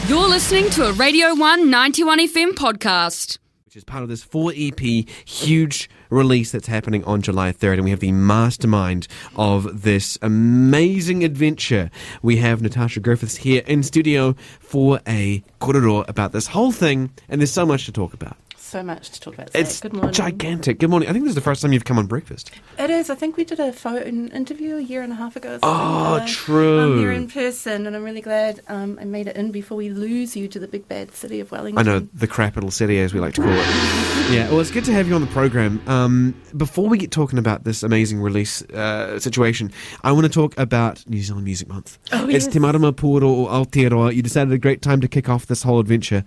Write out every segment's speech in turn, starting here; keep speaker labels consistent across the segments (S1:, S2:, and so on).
S1: You're listening to a Radio 1 91 FM podcast,
S2: which is part of this 4EP huge release that's happening on July 3rd. And we have the mastermind of this amazing adventure. We have Natasha Griffiths here in studio for a korero about this whole thing. And there's so much to talk about.
S3: So much to talk about. Zach.
S2: It's
S3: Good morning.
S2: gigantic. Good morning. I think this is the first time you've come on Breakfast.
S3: It is. I think we did a phone interview a year and a half ago.
S2: True.
S3: I'm here in person, and I'm really glad I made it in before we lose you to the big bad city of Wellington.
S2: I know, the capital city, as we like to call it. Yeah, well, it's good to have you on the program. Before we get talking about this amazing release situation, I want to talk about New Zealand Music Month.
S3: Oh,
S2: It's
S3: yes.
S2: Te Marama Puoro o Aotearoa. You decided a great time to kick off this whole adventure.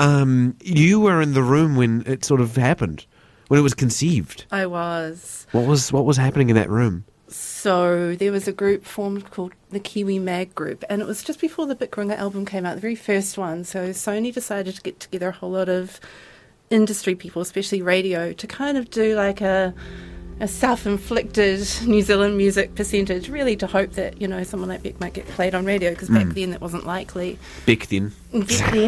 S2: You were in the room when it sort of happened, when it was conceived.
S3: I was.
S2: What was happening in that room?
S3: So there was a group formed called the Kiwi Mag Group, and it was just before the Big Runga album came out, the very first one. So Sony decided to get together a whole lot of industry people, especially radio, to kind of do like a self-inflicted New Zealand music percentage, really to hope that, you know, someone like Beck might get played on radio, because back then that wasn't likely.
S2: Back then.
S3: Back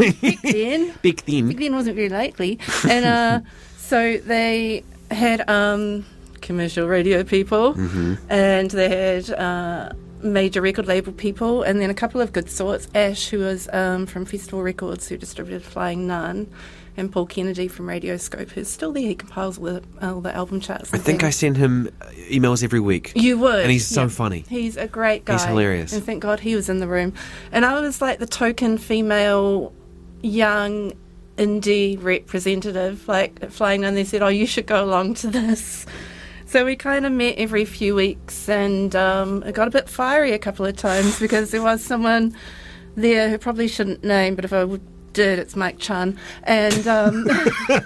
S3: then wasn't very likely. And so they had commercial radio people, and they had major record label people, and then a couple of good sorts. Ash, who was from Festival Records, who distributed Flying Nun, and Paul Kennedy from Radioscope, who's still there. He compiles all the album charts.
S2: I think I send him emails every week.
S3: You would.
S2: And he's so funny.
S3: He's a great guy.
S2: He's hilarious.
S3: And thank God he was in the room. And I was like the token female, young indie representative, like at Flying Nun. They said, "Oh, you should go along to this." So we kind of met every few weeks, and it got a bit fiery a couple of times because there was someone there who probably shouldn't name, but if I did, it's Mike Chan. And him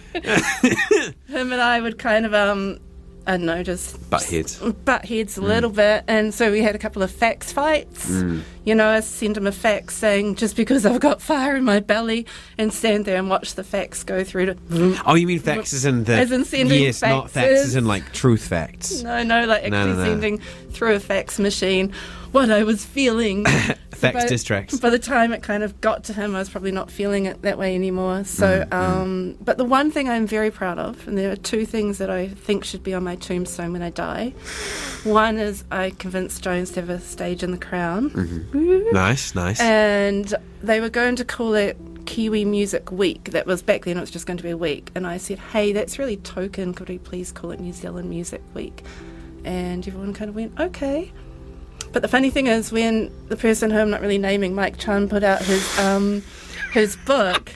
S3: and I would kind of, I don't know, just
S2: Butt heads
S3: a little bit. And so we had a couple of fax fights. You know, I sent him a fax saying, just because I've got fire in my belly, and stand there and watch the fax go through to...
S2: Oh, you mean fax as in the...
S3: As in sending
S2: Yes, not fax
S3: faxes.
S2: as in like truth facts.
S3: No, like actually
S2: No.
S3: sending through a fax machine what I was feeling.
S2: Fax diss tracks.
S3: By the time it kind of got to him, I was probably not feeling it that way anymore. So, but the one thing I'm very proud of, and there are two things that I think should be on my tombstone when I die. One is I convinced Jones to have a stage in The Crown.
S2: Nice.
S3: And they were going to call it Kiwi Music Week. That was back then, it was just going to be a week. And I said, hey, that's really token. Could we please call it New Zealand Music Week? And everyone kind of went, okay. But the funny thing is, when the person who I'm not really naming, Mike Chan, put out his book,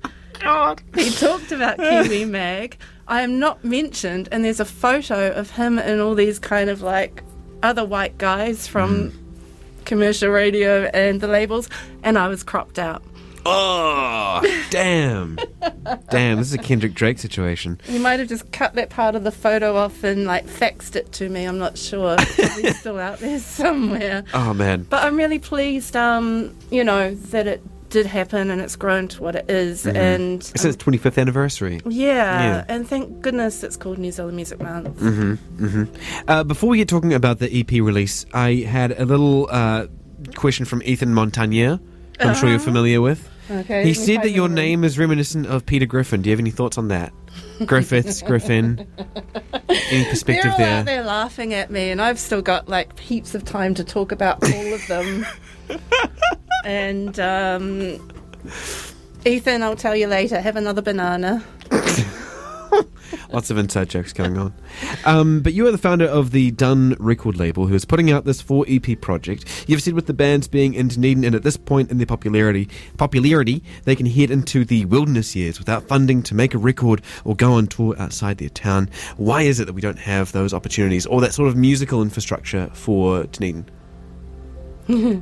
S3: he talked about Kiwi Mag. I am not mentioned, and there's a photo of him and all these kind of like other white guys from commercial radio and the labels, and I was cropped out.
S2: Oh, damn. Damn, this is a Kendrick Drake situation.
S3: He might have just cut that part of the photo off and like faxed it to me. I'm not sure. It's still out there somewhere.
S2: Oh, man.
S3: But I'm really pleased, you know, that it did happen and it's grown to what it is. And
S2: It's its 25th anniversary.
S3: yeah, and thank goodness it's called New Zealand Music Month.
S2: Before we get talking about the EP release, I had a little question from Ethan Montagnier, who I'm sure you're familiar with.
S3: Okay.
S2: He
S3: let me
S2: said
S3: find
S2: that your
S3: the
S2: name is reminiscent of Peter Griffin. Do you have any thoughts on that? Griffiths, Griffin. Any perspective
S3: They're all out
S2: there?
S3: there laughing at me, and I've still got like heaps of time to talk about all of them. And Ethan, I'll tell you later. Have another banana.
S2: Lots of inside jokes going on. But you are the founder of the Dun record label, who is putting out this 4EP project. You've said with the bands being in Dunedin, and at this point in their popularity, they can head into the wilderness years without funding to make a record or go on tour outside their town. Why is it that we don't have those opportunities or that sort of musical infrastructure for Dunedin?
S3: So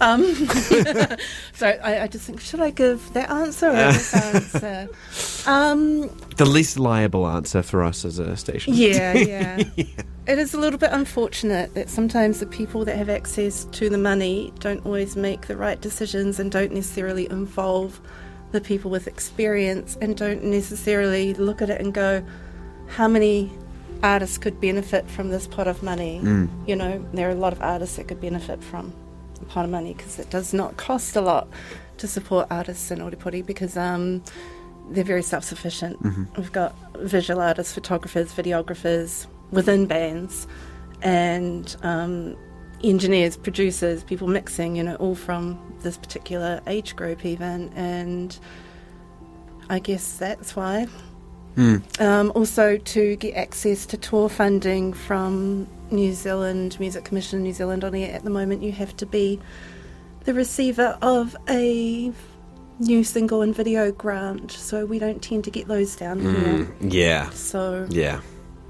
S3: I just think, should I give that answer or this answer?
S2: The least liable answer for us as a station.
S3: Yeah. It is a little bit unfortunate that sometimes the people that have access to the money don't always make the right decisions and don't necessarily involve the people with experience and don't necessarily look at it and go, how many artists could benefit from this pot of money? You know, there are a lot of artists that could benefit from a pot of money because it does not cost a lot to support artists in Ōrepori because they're very self-sufficient. We've got visual artists, photographers, videographers within bands, and engineers, producers, people mixing, all from this particular age group even, and I guess that's why. Also to get access to tour funding from New Zealand Music Commission New Zealand. Only at the moment you have to be the receiver of a new single and video grant, so we don't tend to get those down here.
S2: Yeah.
S3: So
S2: yeah.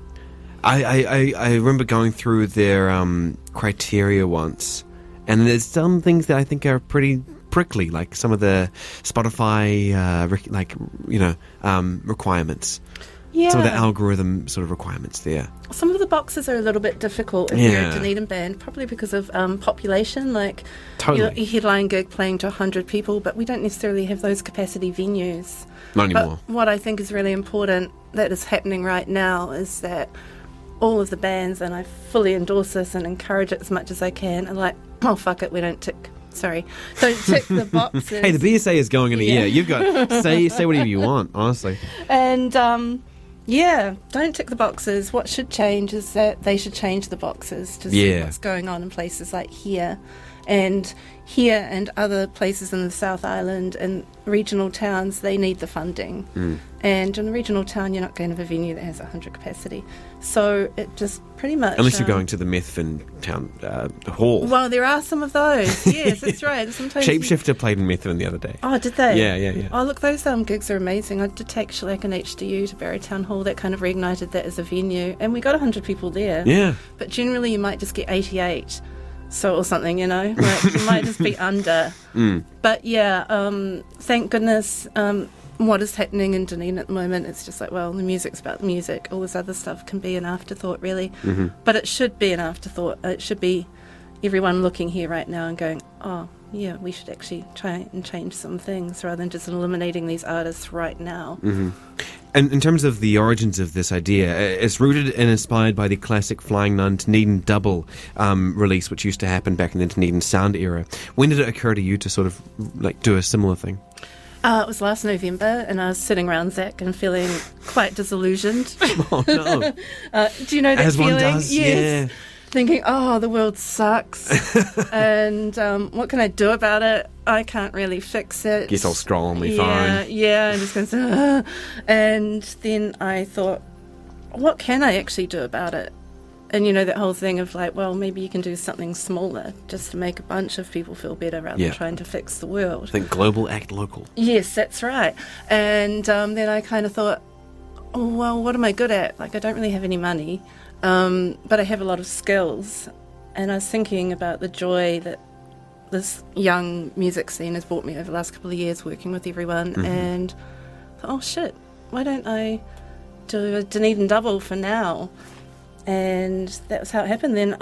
S2: I remember going through their criteria once, and there's some things that I think are pretty prickly, like some of the Spotify requirements.
S3: yeah,
S2: Some of the algorithm sort of requirements there.
S3: some of the boxes are a little bit difficult if you're a Dunedin band, probably because of population. Like
S2: Totally.
S3: your headline gig playing to 100 people, but we don't necessarily have those capacity venues.
S2: Not
S3: But
S2: anymore.
S3: what I think is really important that is happening right now is that all of the bands, and I fully endorse this and encourage it as much as I can, are like, oh, fuck it, don't tick the boxes.
S2: Hey, the BSA is going in a
S3: Yeah.
S2: year. You've got say whatever you want, honestly.
S3: And don't tick the boxes. What should change is that they should change the boxes to see
S2: Yeah.
S3: what's going on in places like here and other places in the South Island and regional towns. They need the funding, and in a regional town you're not going to have a venue that has 100 capacity, so it just pretty much
S2: Unless you're going to the Methven town hall.
S3: well, there are some of those. Yes, that's right. Sometimes
S2: Shapeshifter played in Methven the other day.
S3: Oh, did they?
S2: Yeah.
S3: Oh, look, those gigs are amazing. I did take Shellac and HDU to Barrytown Hall. That kind of reignited that as a venue, and we got 100 people there.
S2: Yeah.
S3: But generally, you might just get 88, or something. Like you might just be under. But yeah, thank goodness. What is happening in Dunedin at the moment? It's just like, well, the music's about the music. All this other stuff can be an afterthought, really. But it should be an afterthought. It should be everyone looking here right now and going, oh, yeah, we should actually try and change some things rather than just eliminating these artists right now.
S2: And in terms of the origins of this idea, it's rooted and inspired by the classic Flying Nun Dunedin Double release, which used to happen back in the Dunedin Sound era. When did it occur to you to sort of do a similar thing?
S3: It was last November, and I was sitting around Zach and feeling quite disillusioned.
S2: Oh, no.
S3: Do you know that
S2: As
S3: feeling?
S2: one does,
S3: Yes.
S2: yeah.
S3: Thinking, oh, the world sucks, and what can I do about it? I can't really fix it.
S2: Guess I'll scroll on my
S3: Yeah,
S2: phone.
S3: yeah, and just going, and then I thought, what can I actually do about it? And that whole thing of like, well, maybe you can do something smaller just to make a bunch of people feel better rather
S2: Yeah.
S3: than trying to fix the world.
S2: Think global, act local.
S3: Yes, that's right. And then I kind of thought, oh, well, what am I good at? Like, I don't really have any money, but I have a lot of skills. And I was thinking about the joy that this young music scene has brought me over the last couple of years working with everyone. And thought, oh, shit, why don't I do a Dunedin double for now? And that was how it happened then.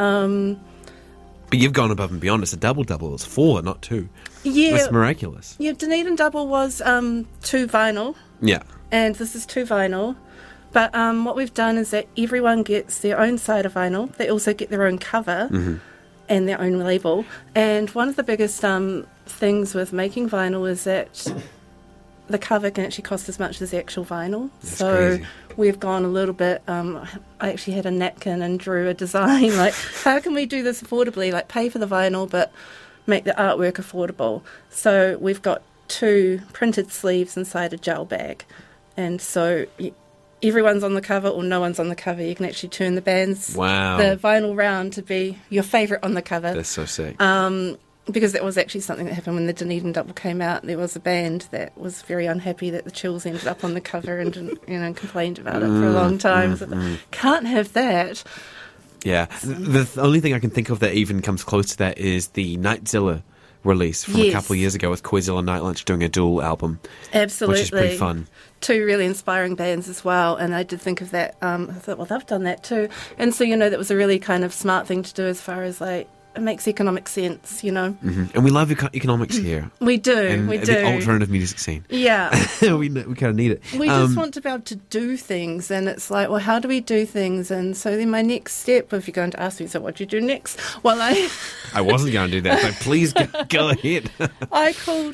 S2: But you've gone above and beyond. It's a double. It's 4, not 2.
S3: Yeah,
S2: That's miraculous.
S3: yeah, Dunedin double was 2 vinyl.
S2: Yeah.
S3: And this is 2 vinyl. But what we've done is that everyone gets their own side of vinyl. They also get their own cover and their own label. And one of the biggest things with making vinyl is that the cover can actually cost as much as the actual vinyl.
S2: That's
S3: so
S2: crazy.
S3: we've gone a little bit. I actually had a napkin and drew a design. Like, how can we do this affordably? Like, pay for the vinyl, but make the artwork affordable. So we've got 2 printed sleeves inside a gel bag. And so everyone's on the cover or no one's on the cover. You can actually turn the bands,
S2: Wow.
S3: the vinyl round to be your favourite on the cover.
S2: That's so sick.
S3: Because that was actually something that happened when the Dunedin double came out. There was a band that was very unhappy that the Chills ended up on the cover and complained about it for a long time. So can't have that.
S2: Yeah. The only thing I can think of that even comes close to that is the Nightzilla release from a
S3: Yes.
S2: couple of years ago with Koizilla Night Lunch doing a dual album,
S3: Absolutely.
S2: which is pretty fun.
S3: 2 really inspiring bands as well, and I did think of that. I thought, well, they've done that too. And so, that was a really kind of smart thing to do as far as, like, it makes economic sense,
S2: And we love economics here.
S3: We do,
S2: And
S3: we
S2: the
S3: do.
S2: alternative music scene.
S3: Yeah.
S2: we kind of need it.
S3: We just want to be able to do things, and it's like, well, how do we do things? And so then my next step, if you're going to ask me, so what do you do next? Well,
S2: I wasn't going to do that, so please go ahead.
S3: I called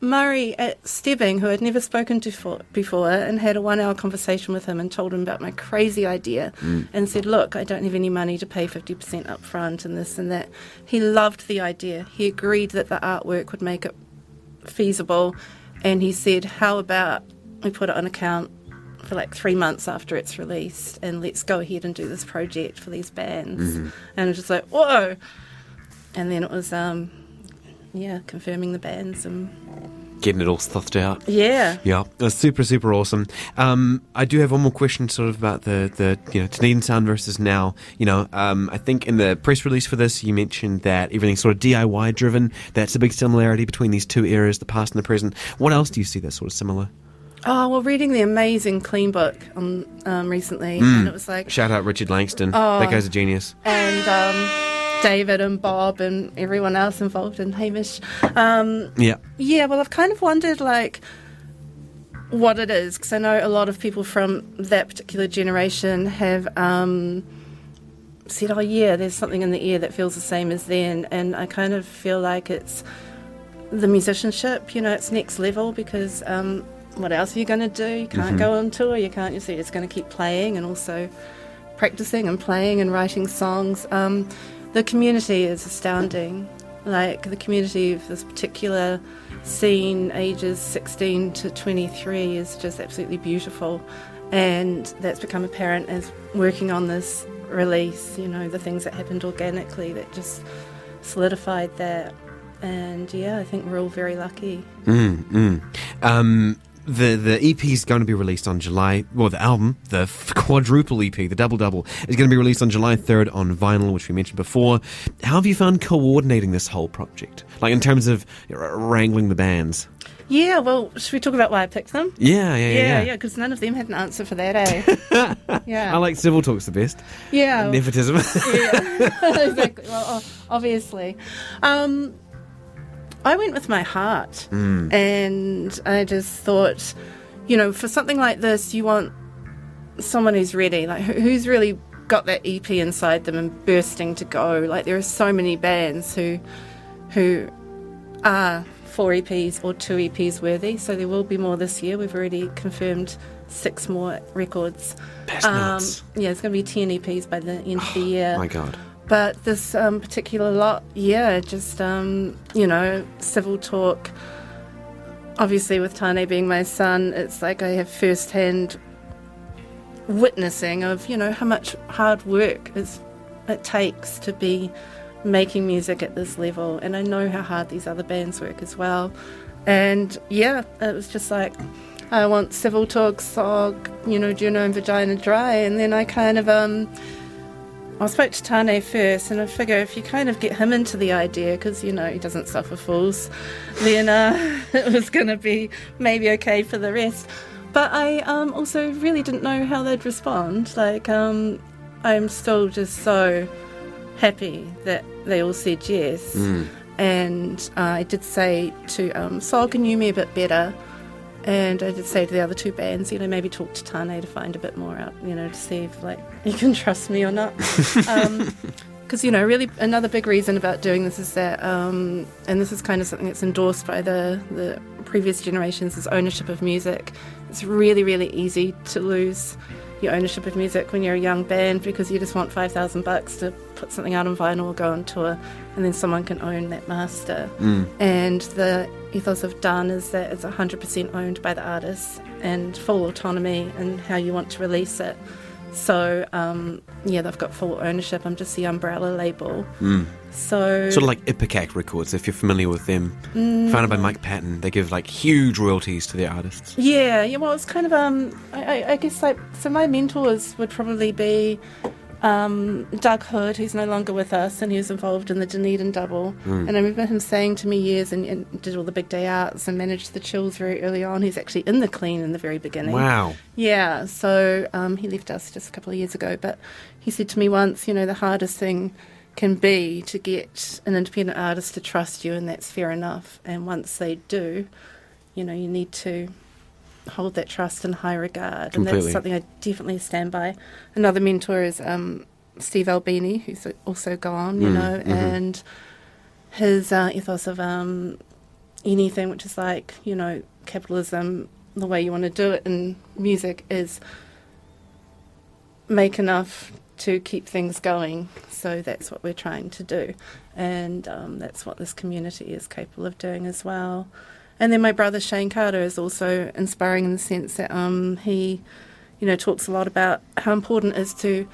S3: Murray at Stebbing, who I'd never spoken to before, and had a 1-hour conversation with him and told him about my crazy idea and said, look, I don't have any money to pay 50% up front and this and that. He loved the idea. He agreed that the artwork would make it feasible, and he said, how about we put it on account for like 3 months after it's released, and let's go ahead and do this project for these bands. And it was just like, whoa. And then it was, confirming the bands and
S2: getting it all stuffed out.
S3: Yeah.
S2: Yeah, that's super, super awesome. I do have one more question sort of about the Dunedin sound versus now. I think in the press release for this, you mentioned that everything's sort of DIY driven. That's a big similarity between these two eras, the past and the present. What else do you see that's sort of similar?
S3: Oh, well, reading the amazing Clean book recently, and it was like...
S2: Shout out Richard Langston. That guy's a genius.
S3: And David and Bob and everyone else involved, and Hamish. Yeah, well, I've kind of wondered, like, what it is, because I know a lot of people from that particular generation have said, oh, yeah, there's something in the air that feels the same as then, and I kind of feel like it's the musicianship, it's next level, because... what else are you going to do? You can't go on tour. You can't. You're just going to keep playing and also practicing and playing and writing songs. The community is astounding. Like the community of this particular scene, ages 16 to 23, is just absolutely beautiful, and that's become apparent as working on this release. The things that happened organically that just solidified that. And yeah, I think we're all very lucky.
S2: The EP is going to be released on July... Well, the album, the quadruple EP, the double, is going to be released on July 3rd on vinyl, which we mentioned before. How have you found coordinating this whole project? Like, in terms of wrangling the bands?
S3: Yeah, well, should we talk about why I picked them?
S2: Yeah,
S3: because none of them had an answer for that, eh? Yeah.
S2: I like Civil Talk's the best.
S3: Yeah.
S2: Nepotism.
S3: Yeah, exactly. Well, obviously. I went with my heart, and I just thought, for something like this, you want someone who's ready, like who's really got that EP inside them and bursting to go. Like there are so many bands who are 4 EPs or 2 EPs worthy, so there will be more this year. We've already confirmed 6 more records.
S2: That's nuts.
S3: Yeah, it's going to be 10 EPs by the end of the year.
S2: Oh my God.
S3: But this particular lot, just, Civil Talk, obviously with Tane being my son, it's like I have first-hand witnessing of, how much hard work it takes to be making music at this level. And I know how hard these other bands work as well. And, it was just like, I want Civil Talk, Sog, Juno and Vagina Dry. And then I kind of... I spoke to Tane first, and I figure if you kind of get him into the idea, because, he doesn't suffer fools, then it was going to be maybe okay for the rest. But I also really didn't know how they'd respond. Like, I'm still just so happy that they all said yes. And I did say to Sog, knew me a bit better. And I did say to the other 2 bands, maybe talk to Tane to find a bit more out, to see if, you can trust me or not. Because, really another big reason about doing this is that, and this is kind of something that's endorsed by the previous generations, is ownership of music. It's really, really easy to lose your ownership of music when you're a young band, because you just want $5,000 to put something out on vinyl or go on tour, and then someone can own that master. And the ethos of Done is that it's 100% owned by the artist and full autonomy in how you want to release it. So, they've got full ownership. I'm just the umbrella label. So
S2: sort of like Ipecac Records, if you're familiar with them. Founded by Mike Patton. They give, huge royalties to their artists.
S3: Yeah, well, it's kind of, I guess, so my mentors would probably be Doug Hood, who's no longer with us, and he was involved in the Dunedin Double. And I remember him saying to me years, and did all the big day outs and managed the Chills very early on. He's actually in the Clean in the very beginning.
S2: Wow.
S3: Yeah, so he left us just a couple of years ago, but he said to me once, the hardest thing can be to get an independent artist to trust you, and that's fair enough. And once they do, you need to hold that trust in high regard.
S2: Completely.
S3: And that's something I definitely stand by. Another mentor is Steve Albini, who's also gone, and his ethos of anything which is like, capitalism, the way you want to do it in music is make enough to keep things going. So that's what we're trying to do. And that's what this community is capable of doing as well. And then my brother Shane Carter is also inspiring in the sense that he, talks a lot about how important it is to,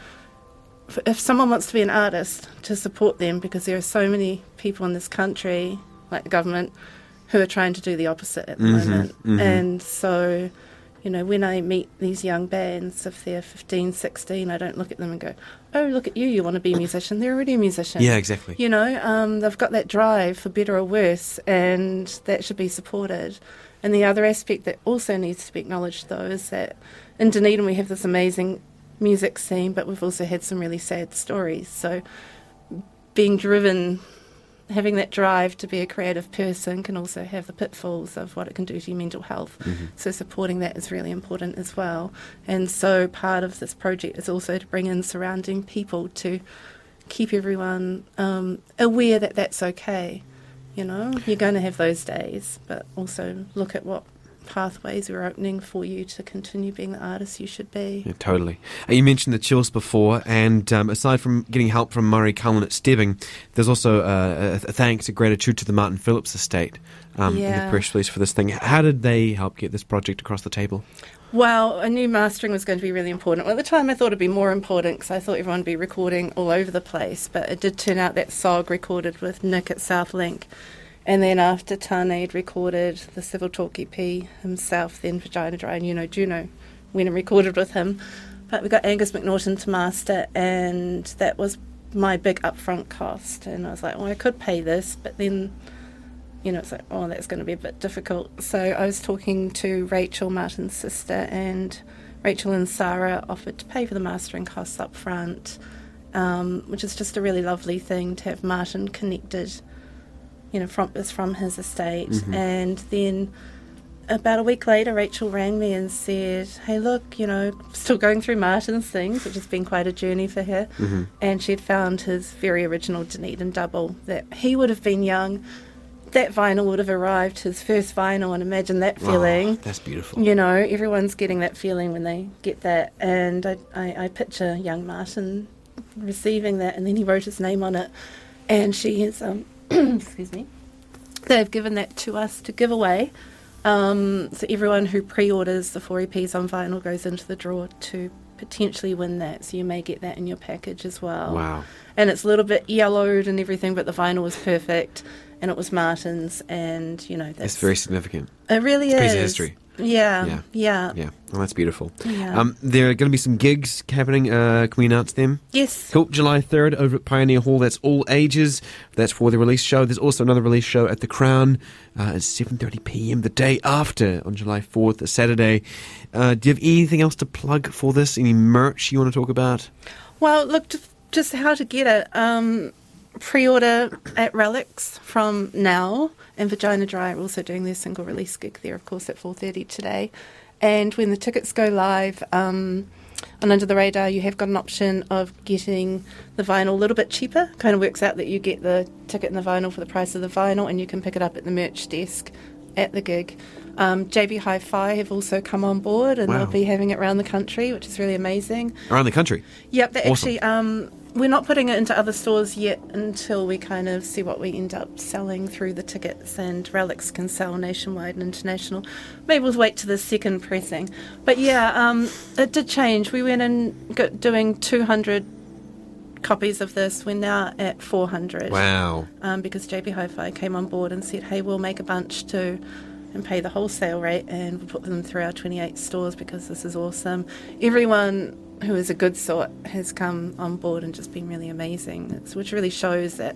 S3: if someone wants to be an artist, to support them, because there are so many people in this country, like the government, who are trying to do the opposite at the moment. And so, when I meet these young bands, if they're 15, 16, I don't look at them and go, oh, look at you, you want to be a musician. They're already a musician.
S2: Yeah, exactly.
S3: They've got that drive, for better or worse, and that should be supported. And the other aspect that also needs to be acknowledged, though, is that in Dunedin we have this amazing music scene, but we've also had some really sad stories. So being driven, having that drive to be a creative person can also have the pitfalls of what it can do to your mental health. So supporting that is really important as well. And so part of this project is also to bring in surrounding people to keep everyone aware that that's okay. You're going to have those days, but also look at what pathways we're opening for you to continue being the artist you should be.
S2: Yeah, totally. You mentioned the Chills before, and aside from getting help from Murray Cullen at Stebbing, there's also a thanks, a gratitude to the Martin Phillips estate in the press release for this thing. How did they help get this project across the table?
S3: Well, I knew mastering was going to be really important. Well, at the time I thought it'd be more important because I thought everyone would be recording all over the place, but it did turn out that SOG recorded with Nick at Southlink. And then after Tane recorded the Civil Talk EP himself, then Vagina Dry, and Juno went and recorded with him. But we got Angus McNaughton to master, and that was my big upfront cost. And I was like, well, I could pay this, but then, it's like, oh, that's going to be a bit difficult. So I was talking to Rachel, Martin's sister, and Rachel and Sarah offered to pay for the mastering costs up front, which is just a really lovely thing to have Martin connected from his estate. And then about a week later, Rachel rang me and said, hey, look, still going through Martin's things, which has been quite a journey for her. And she'd found his very original Dunedin double that he would have been young. That vinyl would have arrived, his first vinyl, and imagine that feeling.
S2: Oh, that's beautiful.
S3: Everyone's getting that feeling when they get that. And I picture young Martin receiving that, and then he wrote his name on it. And she has... excuse me, they've given that to us to give away. So everyone who pre-orders the 4 EPs on vinyl goes into the draw to potentially win that. So you may get that in your package as well.
S2: Wow.
S3: And it's a little bit yellowed and everything, but the vinyl was perfect, and it was Martin's, and
S2: it's very significant.
S3: It really is.
S2: It's a piece of history.
S3: Yeah.
S2: Well, that's beautiful.
S3: Yeah.
S2: There are going to be some gigs happening. Can we announce them?
S3: Yes.
S2: Cool. July 3rd over at Pioneer Hall. That's all ages. That's for the release show. There's also another release show at the Crown at 7:30 p.m. the day after on July 4th, Saturday. Do you have anything else to plug for this? Any merch you want to talk about?
S3: Well, look, just how to get it. Pre-order at Relics from now, and Vagina Dry are also doing their single release gig there, of course, at 4:30 today. And when the tickets go live on Under the Radar, you have got an option of getting the vinyl a little bit cheaper. Kind of works out that you get the ticket and the vinyl for the price of the vinyl, and you can pick it up at the merch desk at the gig. JB Hi-Fi have also come on board, and
S2: Wow.
S3: they'll be having it around the country, which is really amazing.
S2: Around the country?
S3: Yep, they
S2: Awesome.
S3: actually... we're not putting it into other stores yet until we kind of see what we end up selling through the tickets, and Relics can sell nationwide and international. Maybe we'll wait to the second pressing. But yeah, it did change. We went in doing 200 copies of this. We're now at 400.
S2: Wow.
S3: Because JB Hi-Fi came on board and said, hey, we'll make a bunch too and pay the wholesale rate, and we'll put them through our 28 stores because this is awesome. Everyone who is a good sort has come on board and just been really amazing, which really shows that,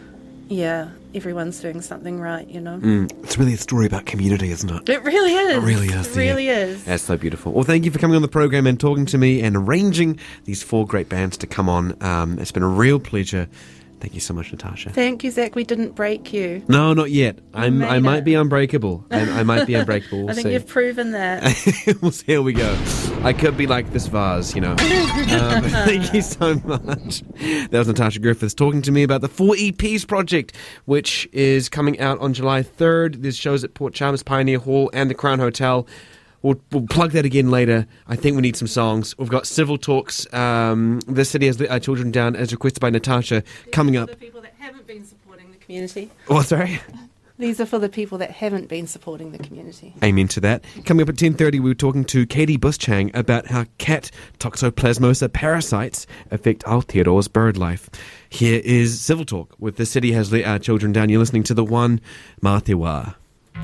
S3: everyone's doing something right,
S2: It's really a story about community, isn't it?
S3: It really is.
S2: It really is.
S3: It really is.
S2: That's so beautiful. Well, thank you for coming on the program and talking to me and arranging these 4 great bands to come on. It's been a real pleasure Thank you so much, Natasha.
S3: Thank you, Zach. We didn't break you.
S2: No, not yet. I
S3: made
S2: might
S3: it.
S2: be unbreakable. I might be unbreakable. We'll
S3: I think
S2: see.
S3: you've proven that.
S2: We'll see how we go. I could be like this vase, Thank you so much. That was Natasha Griffiths talking to me about the 4 EPs project, which is coming out on July 3rd. There's shows at Port Chalmers, Pioneer Hall, and the Crown Hotel. We'll plug that again later. I think we need some songs. We've got Civil Talks. The City Has Let Our Children Down, as requested by Natasha, coming up.
S3: For the people that haven't been supporting the community.
S2: Oh, sorry?
S3: These are for the people that haven't been supporting the community.
S2: Amen to that. Coming up at 10:30, we were talking to Katie Buschang about how cat toxoplasmosa parasites affect Aotearoa's bird life. Here is Civil Talk with The City Has Let Our Children Down. You're listening to the one, Mā Te Wā.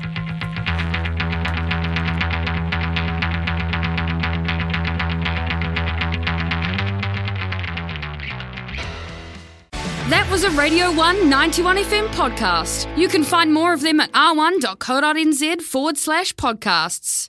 S1: That was a Radio 1 91 FM podcast. You can find more of them at r1.co.nz/podcasts.